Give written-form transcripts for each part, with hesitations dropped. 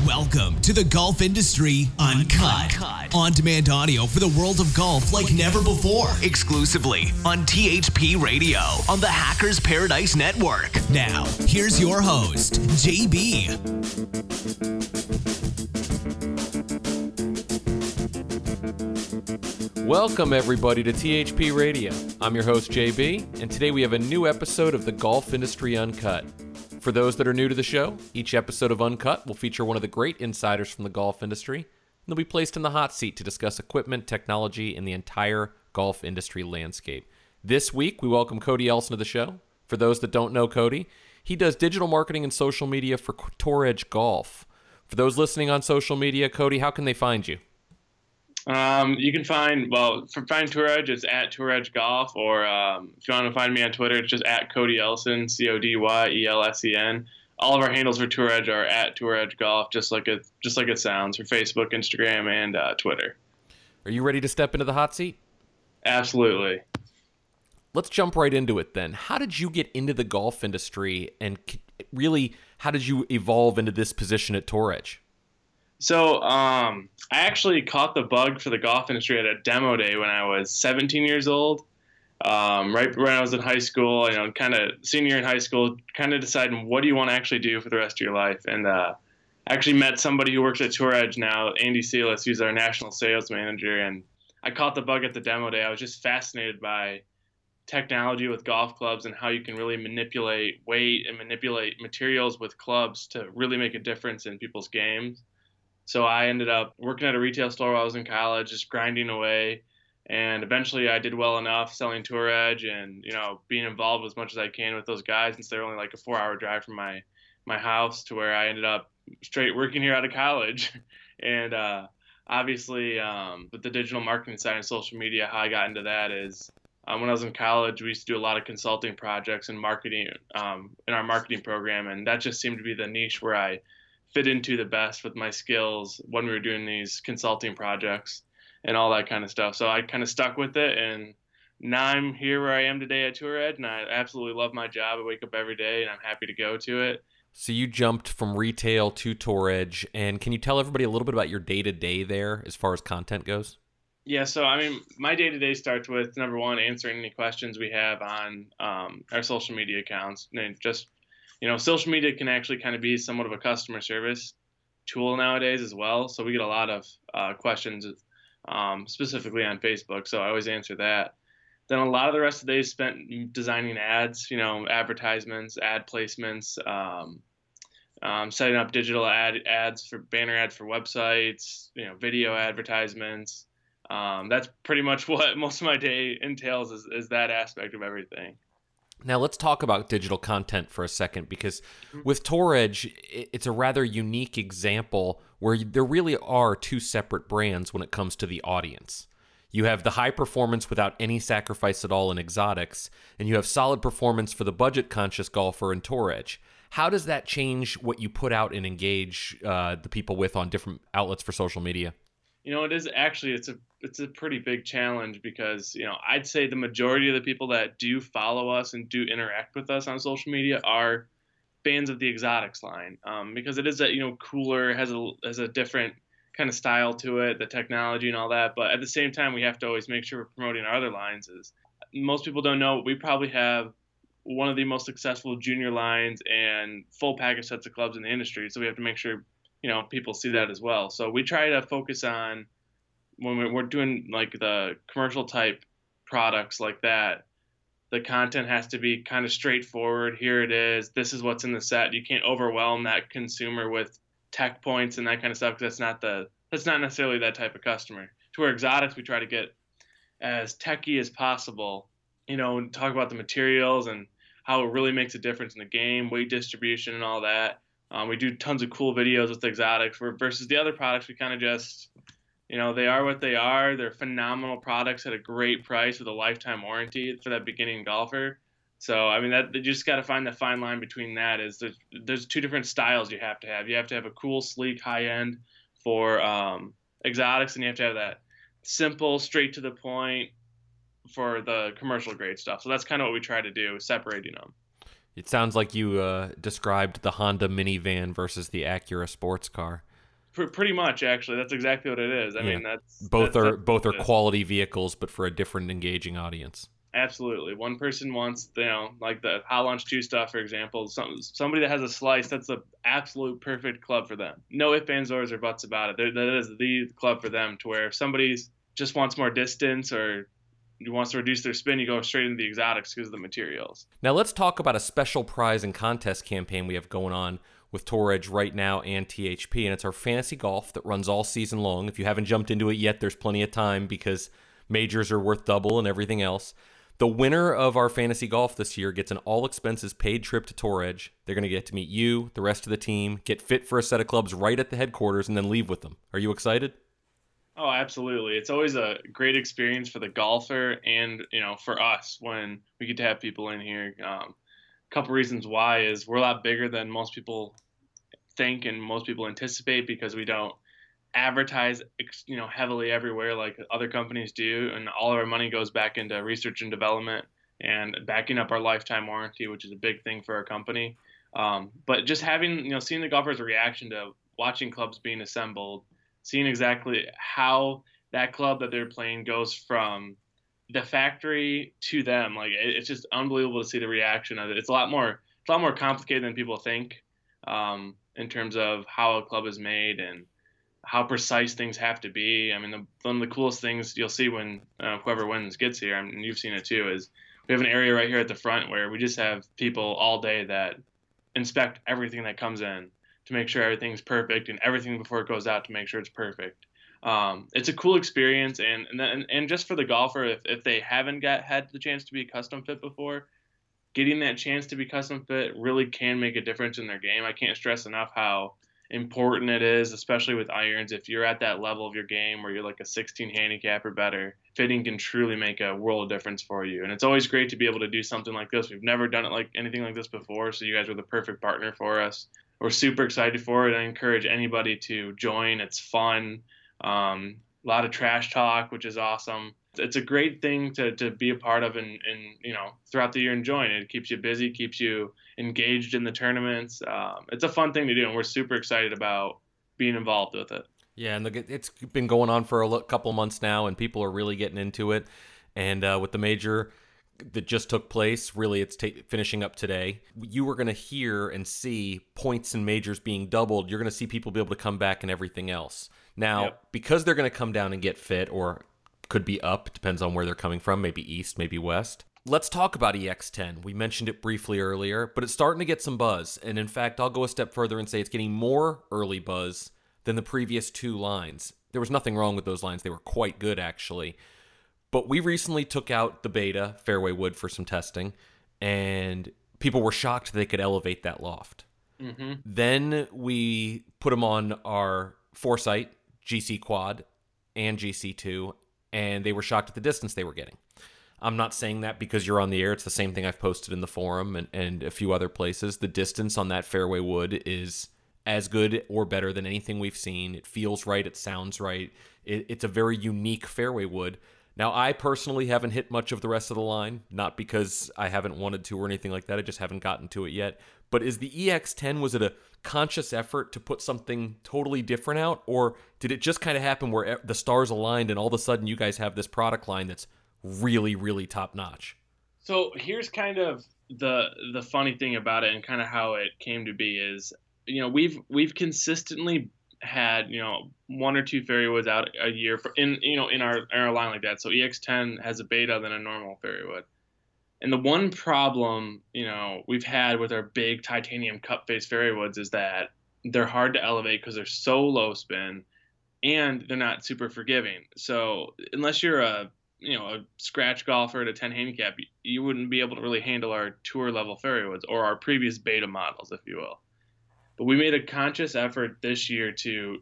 Welcome to the Golf Industry Uncut. On-demand audio for the world of golf like never before. Exclusively on THP Radio on the Hackers Paradise Network. Now, here's your host, JB. Welcome, everybody, to THP Radio. I'm your host, JB, and today we have a new episode of the Golf Industry Uncut. For those that are new to the show, each episode of Uncut will feature one of the great insiders from the golf industry, and they'll be placed in the hot seat to discuss equipment, technology, and the entire golf industry landscape. This week, we welcome Cody Elson to the show. For those that don't know Cody, he does digital marketing and social media for Tour Edge Golf. For those listening on social media, Cody, how can they find you? You can find Tour Edge, it's at Tour Edge Golf, or if you want to find me on Twitter, it's just at Cody Elson, CODYELSEN. All of our handles for Tour Edge are at Tour Edge Golf, just like it sounds, for Facebook, Instagram, and Twitter. Are you ready to step into the hot seat? Absolutely. Let's jump right into it then. How did you get into the golf industry, and really, how did you evolve into this position at Tour Edge? So I actually caught the bug for the golf industry at a demo day when I was 17 years old. Right when I was in high school, kind of senior in high school, kind of deciding what do you want to actually do for the rest of your life. And I actually met somebody who works at Tour Edge now, Andy Sealis, who's our national sales manager. And I caught the bug at the demo day. I was just fascinated by technology with golf clubs and how you can really manipulate weight and manipulate materials with clubs to really make a difference in people's games. So I ended up working at a retail store while I was in college, just grinding away. And eventually I did well enough selling Tour Edge and, being involved as much as I can with those guys, since they're only like a 4-hour drive from my house, to where I ended up straight working here out of college. And obviously with the digital marketing side and social media, how I got into that is when I was in college, we used to do a lot of consulting projects and marketing in our marketing program. And that just seemed to be the niche where I fit into the best with my skills when we were doing these consulting projects and all that kind of stuff. So I kind of stuck with it, and now I'm here where I am today at Tour Edge, and I absolutely love my job. I wake up every day, and I'm happy to go to it. So you jumped from retail to Tour Edge, and can you tell everybody a little bit about your day-to-day there as far as content goes? Yeah, so my day-to-day starts with, number one, answering any questions we have on our social media accounts, and just social media can actually kind of be somewhat of a customer service tool nowadays as well. So we get a lot of questions specifically on Facebook. So I always answer that. Then a lot of the rest of the day is spent designing ads, advertisements, ad placements, setting up digital ads for banner ads for websites, video advertisements. That's pretty much what most of my day entails is that aspect of everything. Now let's talk about digital content for a second, because with Tour Edge, it's a rather unique example where there really are two separate brands when it comes to the audience. You have the high performance without any sacrifice at all in exotics, and you have solid performance for the budget-conscious golfer in Tour Edge. How does that change what you put out and engage the people with on different outlets for social media? It is actually, it's a pretty big challenge, because, I'd say the majority of the people that do follow us and do interact with us on social media are fans of the exotics line, because it is cooler, has a different kind of style to it, the technology and all that. But at the same time, we have to always make sure we're promoting our other lines. Most people don't know, we probably have one of the most successful junior lines and full package sets of clubs in the industry. So we have to make sure people see that as well. So we try to focus on, when we're doing like the commercial type products like that, the content has to be kind of straightforward. Here it is. This is what's in the set. You can't overwhelm that consumer with tech points and that kind of stuff, because that's not necessarily that type of customer. To where exotics, we try to get as techy as possible, and talk about the materials and how it really makes a difference in the game, weight distribution and all that. We do tons of cool videos with exotics, versus the other products, we kind of just, they are what they are. They're phenomenal products at a great price with a lifetime warranty for that beginning golfer. So, that you just got to find the fine line between that. There's two different styles you have to have. You have to have a cool, sleek, high end for exotics, and you have to have that simple, straight to the point for the commercial grade stuff. So that's kind of what we try to do, separating them. It sounds like you described the Honda minivan versus the Acura sports car. Pretty much, actually. That's exactly what it is. I mean, both are quality vehicles, but for a different engaging audience. Absolutely. One person wants, like the Hot Launch 2 stuff, for example. Somebody that has a slice, that's the absolute perfect club for them. No ifs, ands, or buts about it. That is the club for them, to where if somebody just wants more distance or wants to reduce their spin, you go straight into the exotics because of the materials. Now let's talk about a special prize and contest campaign we have going on with Tour Edge right now and THP, and it's our fantasy golf that runs all season long. If you haven't jumped into it yet, there's plenty of time because majors are worth double and everything else. The winner of our fantasy golf this year gets an all-expenses paid trip to Tour Edge. They're going to get to meet you, the rest of the team, get fit for a set of clubs right at the headquarters, and then leave with them. Are you excited? Oh, absolutely. It's always a great experience for the golfer and, for us when we get to have people in here. A couple reasons why is we're a lot bigger than most people think and most people anticipate because we don't advertise, heavily everywhere like other companies do. And all of our money goes back into research and development and backing up our lifetime warranty, which is a big thing for our company. But just having, seeing the golfers' reaction to watching clubs being assembled, seeing exactly how that club that they're playing goes from the factory to them, like it's just unbelievable to see the reaction of it. It's a lot more complicated than people think, in terms of how a club is made and how precise things have to be. I mean, one of the coolest things you'll see when whoever wins gets here, I mean, you've seen it too, is we have an area right here at the front where we just have people all day that inspect everything that comes in to make sure everything's perfect and everything before it goes out to make sure it's perfect. It's a cool experience, and just for the golfer, if they haven't had the chance to be custom fit before, getting that chance to be custom fit really can make a difference in their game. I can't stress enough how important it is, especially with irons. If you're at that level of your game where you're like a 16 handicap or better, fitting can truly make a world of difference for you. And it's always great to be able to do something like this. We've never done it like anything like this before, so you guys are the perfect partner for us. We're super excited for it. I encourage anybody to join. It's fun. A lot of trash talk, which is awesome. It's a great thing to be a part of and throughout the year enjoying it. It keeps you busy, keeps you engaged in the tournaments. It's a fun thing to do, and we're super excited about being involved with it. Yeah, and it's been going on for a couple months now, and people are really getting into it. And with the major that just took place, really it's finishing up today, you are going to hear and see points in majors being doubled. You're going to see people be able to come back and everything else. Now, because they're going to come down and get fit, or could be up, depends on where they're coming from, maybe east, maybe west. Let's talk about EX10. We mentioned it briefly earlier, but it's starting to get some buzz. And in fact, I'll go a step further and say it's getting more early buzz than the previous two lines. There was nothing wrong with those lines. They were quite good, actually. But we recently took out the beta fairway wood for some testing, and people were shocked they could elevate that loft. Mm-hmm. Then we put them on our Foresight GC Quad and GC2, and they were shocked at the distance they were getting. I'm not saying that because you're on the air. It's the same thing I've posted in the forum and a few other places. The distance on that fairway wood is as good or better than anything we've seen. It feels right. It sounds right. It's a very unique fairway wood. Now, I personally haven't hit much of the rest of the line, not because I haven't wanted to or anything like that. I just haven't gotten to it yet. But is the EX10, was it a conscious effort to put something totally different out? Or did it just kind of happen where the stars aligned and all of a sudden you guys have this product line that's really, really top notch? So here's kind of the funny thing about it and kind of how it came to be is, we've consistently had, one or two fairway woods out a year in our line like that. So EX10 has a beta than a normal fairway wood. And the one problem, we've had with our big titanium cup face fairway woods is that they're hard to elevate because they're so low spin and they're not super forgiving. So unless you're a scratch golfer at a 10 handicap, you wouldn't be able to really handle our tour level fairway woods or our previous beta models, if you will. But we made a conscious effort this year to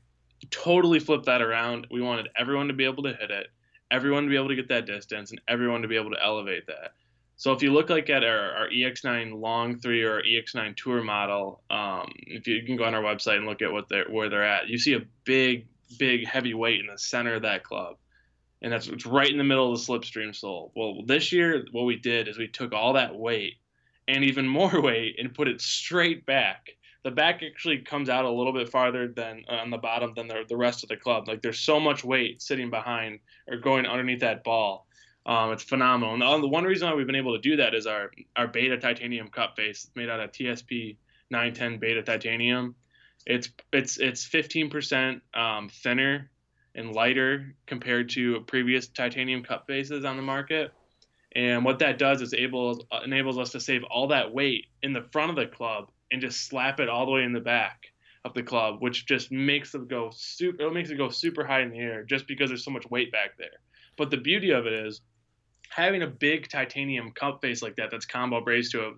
totally flip that around. We wanted everyone to be able to hit it, everyone to be able to get that distance, and everyone to be able to elevate that. So if you look like at our EX9 Long 3 or our EX9 Tour model, if you can go on our website and look at where they're at, you see a big, big heavy weight in the center of that club. And it's right in the middle of the slipstream sole. Well, this year, what we did is we took all that weight and even more weight and put it straight back. the back actually comes out a little bit farther than on the bottom than the rest of the club. Like there's so much weight sitting behind or going underneath that ball. It's phenomenal. And the one reason why we've been able to do that is our beta titanium cup face. It's made out of TSP 910 beta titanium. It's 15% thinner and lighter compared to previous titanium cup faces on the market. And what that does is enables us to save all that weight in the front of the club and just slap it all the way in the back of the club, which just makes it go super high in the air just because there's so much weight back there. But the beauty of it is having a big titanium cup face like that that's combo brazed to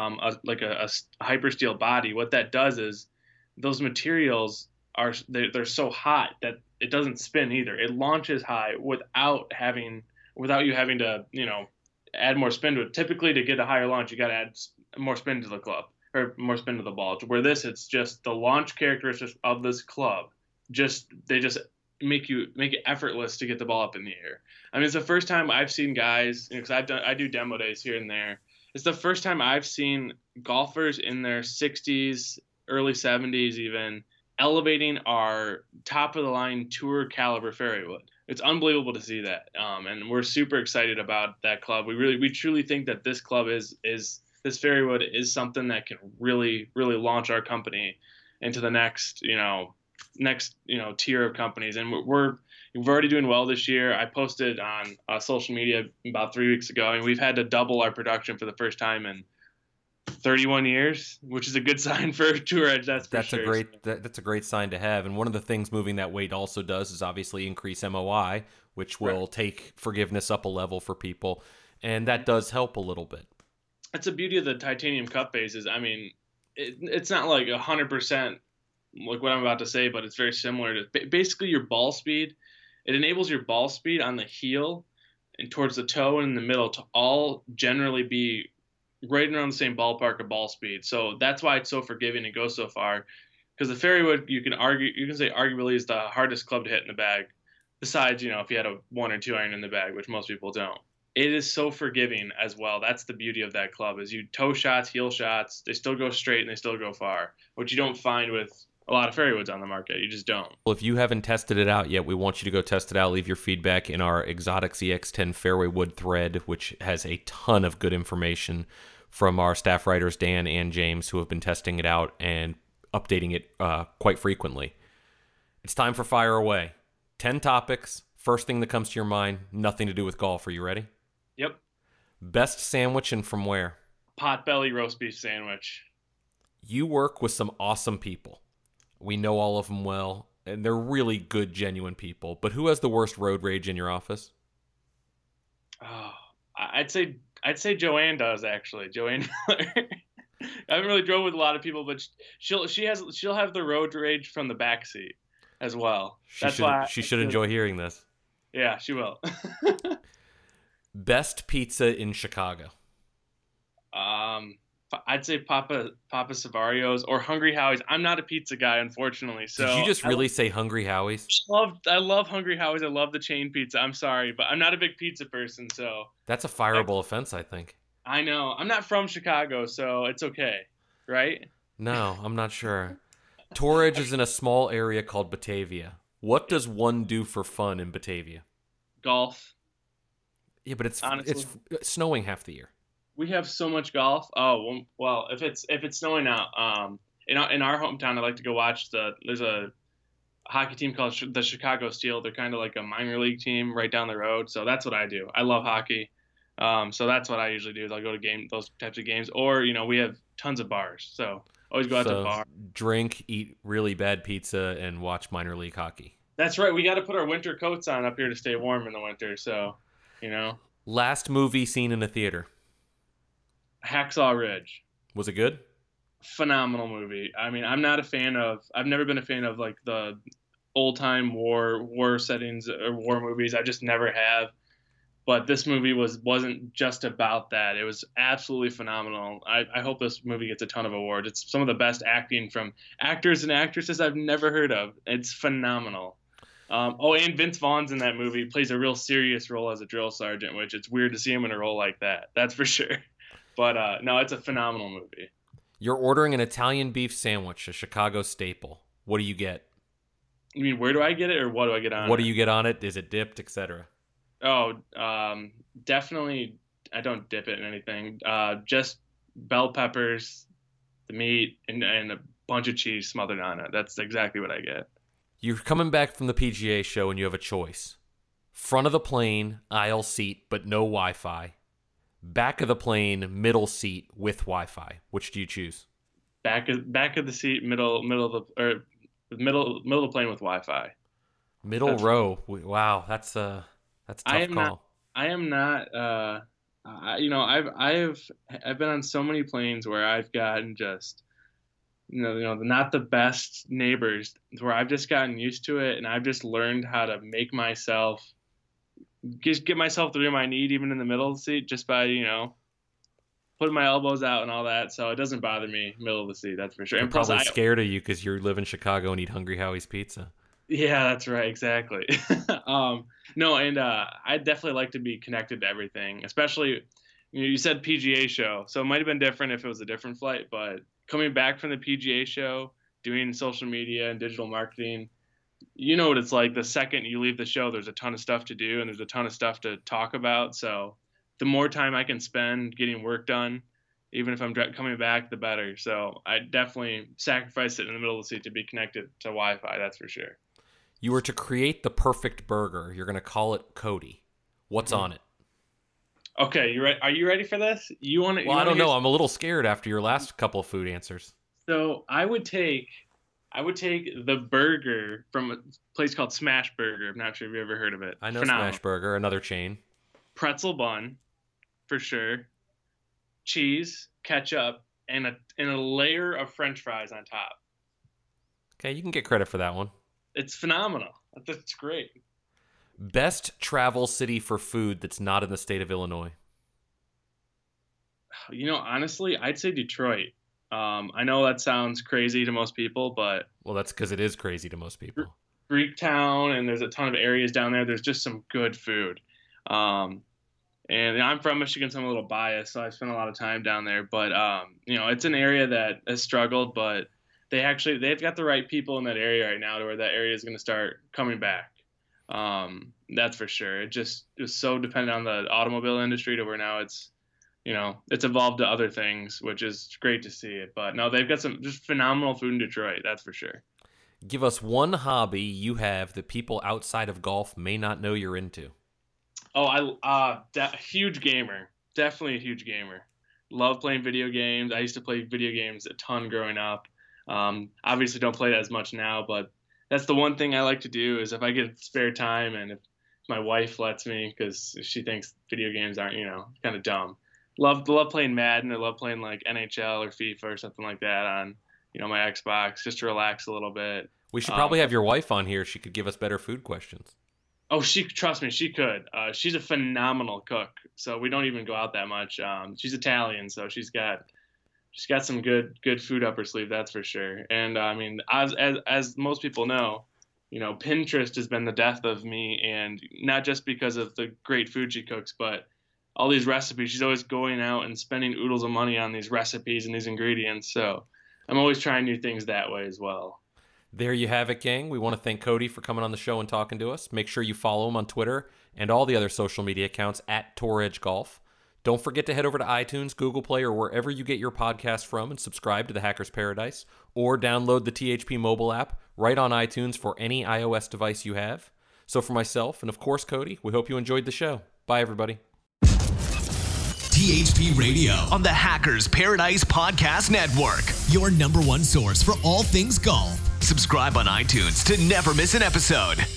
a hypersteel body. What that does is those materials they're so hot that it doesn't spin either. It launches high without you having to add more spin to it. Typically, to get a higher launch, you got to add more spin to the club or more spin to the ball. Where it's just the launch characteristics of this club. They just make it effortless to get the ball up in the air. I mean, it's the first time I've seen guys, because I do demo days here and there. It's the first time I've seen golfers in their 60s, early 70s even, elevating our top of the line tour caliber fairway. It's unbelievable to see that, and we're super excited about that club. We truly think that this club is this fairwood is something that can really launch our company into the next tier of companies. And we're already doing well this year. I posted on social media about 3 weeks ago, and we've had to double our production for the first time in 31 years, which is a good sign for Tour Edge. That's sure. That's a great sign to have. And one of the things moving that weight also does is obviously increase MOI, which will take forgiveness up a level for people, and that does help a little bit. That's the beauty of the titanium cup bases. I mean, it's not like 100% like what I'm about to say, but it's very similar to basically your ball speed. It enables your ball speed on the heel and towards the toe and in the middle to all generally be right around the same ballpark of ball speed. So that's why it's so forgiving and goes so far. Because the fairway, you can say arguably is the hardest club to hit in the bag. Besides, if you had a 1 or 2 iron in the bag, which most people don't. It is so forgiving as well. That's the beauty of that club is you toe shots, heel shots, they still go straight and they still go far, which you don't find with a lot of fairwoods on the market. You just don't. Well, if you haven't tested it out yet, we want you to go test it out. Leave your feedback in our Exotics EX10 fairway wood thread, which has a ton of good information from our staff writers, Dan and James, who have been testing it out and updating it quite frequently. It's time for Fire Away. 10 topics. First thing that comes to your mind, nothing to do with golf. Are you ready? Yep. Best sandwich and from where? Potbelly roast beef sandwich. You work with some awesome people. We know all of them well, and they're really good, genuine people. But who has the worst road rage in your office? Oh, I'd say Joanne does, actually. Joanne Miller. I haven't really drove with a lot of people, but she'll have the road rage from the back seat as well. She should enjoy hearing this. Yeah, she will. Best pizza in Chicago. I'd say Papa Savario's or Hungry Howie's. I'm not a pizza guy, unfortunately. So did you just really say Hungry Howie's? I love Hungry Howie's. I love the chain pizza. I'm sorry, but I'm not a big pizza person. So that's a fireable offense, I think. I know. I'm not from Chicago, so it's okay, right? No, I'm not sure. Torridge is in a small area called Batavia. What does one do for fun in Batavia? Golf. Yeah, but it's snowing half the year. We have so much golf. Oh well, if it's snowing out, in our hometown, I like to go watch there's a hockey team called the Chicago Steel. They're kind of like a minor league team right down the road. So that's what I do. I love hockey. So that's what I usually do is I'll go to those types of games. Or we have tons of bars, so always go out to bar, drink, eat really bad pizza, and watch minor league hockey. That's right. We got to put our winter coats on up here to stay warm in the winter. So Last movie seen in a theater. Hacksaw Ridge. Was it good? Phenomenal movie. I mean, I've never been a fan of like the old time war settings or war movies. I just never have. But this movie wasn't just about that. It was absolutely phenomenal. I hope this movie gets a ton of awards. It's some of the best acting from actors and actresses I've never heard of. It's phenomenal. And Vince Vaughn's in that movie. He plays a real serious role as a drill sergeant, which it's weird to see him in a role like that. That's for sure. But no, it's a phenomenal movie. You're ordering an Italian beef sandwich, a Chicago staple. What do you get? You mean where do I get it, or what do I get on it? What do you get on it? Is it dipped, etc.? Oh, definitely. I don't dip it in anything. Just bell peppers, the meat, and a bunch of cheese smothered on it. That's exactly what I get. You're coming back from the PGA show and you have a choice. Front of the plane, aisle seat, but no Wi-Fi. Back of the plane, middle seat with Wi-Fi. Which do you choose? Back of the seat, middle of the plane with Wi-Fi. Middle row. Wow, that's a tough call. I am not. I've been on so many planes where I've gotten just, not the best neighbors, where I've just gotten used to it, and I've just learned how to make myself just get myself the room I need, even in the middle of the seat, just by putting my elbows out and all that. So it doesn't bother me middle of the seat, that's for sure. I'm probably scared of you because you live in Chicago and eat Hungry Howie's pizza. Yeah, that's right, exactly. I definitely like to be connected to everything, especially you said PGA show, so it might have been different if it was a different flight, but coming back from the PGA show, doing social media and digital marketing, you know what it's like. The second you leave the show, there's a ton of stuff to do and there's a ton of stuff to talk about. So the more time I can spend getting work done, even if I'm coming back, the better. So I definitely sacrifice it in the middle of the seat to be connected to Wi-Fi, that's for sure. You were to create the perfect burger. You're going to call it Cody. What's on it? Okay, you ready? Are you ready for this? I don't know. I'm a little scared after your last couple of food answers. So I would take the burger from a place called Smash Burger. I'm not sure if you've ever heard of it. I know Smash Burger, another chain. Pretzel bun, for sure. Cheese, ketchup, and a layer of French fries on top. Okay, you can get credit for that one. It's phenomenal. That's great. Best travel city for food that's not in the state of Illinois. Honestly, I'd say Detroit. I know that sounds crazy to most people, but... Well, that's because it is crazy to most people. Greektown, and there's a ton of areas down there. There's just some good food. And I'm from Michigan, so I'm a little biased, so I spent a lot of time down there. But, it's an area that has struggled, but they've got the right people in that area right now to where that area is going to start coming back. That's for sure. It was so dependent on the automobile industry to where now it's evolved to other things, which is great to see it. But no, they've got some just phenomenal food in Detroit, that's for sure. Give us one hobby you have that people outside of golf may not know you're into. Oh, huge gamer. Definitely a huge gamer. Love playing video games. I used to play video games a ton growing up. Obviously don't play it as much now, but that's the one thing I like to do is if I get spare time and if my wife lets me, because she thinks video games aren't, kind of dumb. Love playing Madden. I love playing like NHL or FIFA or something like that on, my Xbox, just to relax a little bit. We should probably have your wife on here. She could give us better food questions. Oh, trust me, she could. She's a phenomenal cook, so we don't even go out that much. She's Italian, so she's got some good food up her sleeve, that's for sure. And I mean, as most people know, Pinterest has been the death of me, and not just because of the great food she cooks, but all these recipes. She's always going out and spending oodles of money on these recipes and these ingredients. So I'm always trying new things that way as well. There you have it, gang. We want to thank Cody for coming on the show and talking to us. Make sure you follow him on Twitter and all the other social media accounts at Tour Edge Golf. Don't forget to head over to iTunes, Google Play, or wherever you get your podcast from and subscribe to the Hacker's Paradise, or download the THP mobile app right on iTunes for any iOS device you have. So for myself and, of course, Cody, we hope you enjoyed the show. Bye, everybody. THP Radio on the Hackers Paradise Podcast Network, your #1 source for all things golf. Subscribe on iTunes to never miss an episode.